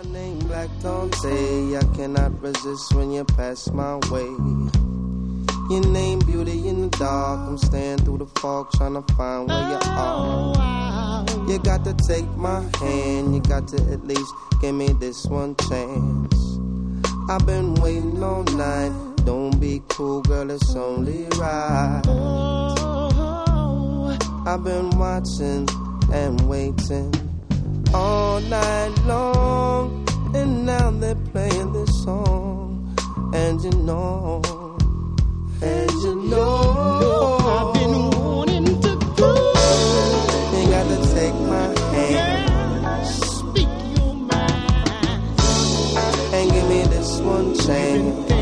name Black Dante. I cannot resist when you pass my way. Your name beauty in the dark. I'm staying through the fog trying to find where you are. You got to take my hand. You got to at least give me this one chance. I've been waiting all night. Don't be cool, girl, it's only right. I've been watching and waiting all night long, and now they're playing this song. And you know, I've been wanting to go. You got to take my hand, speak your mind, and give me this one chance.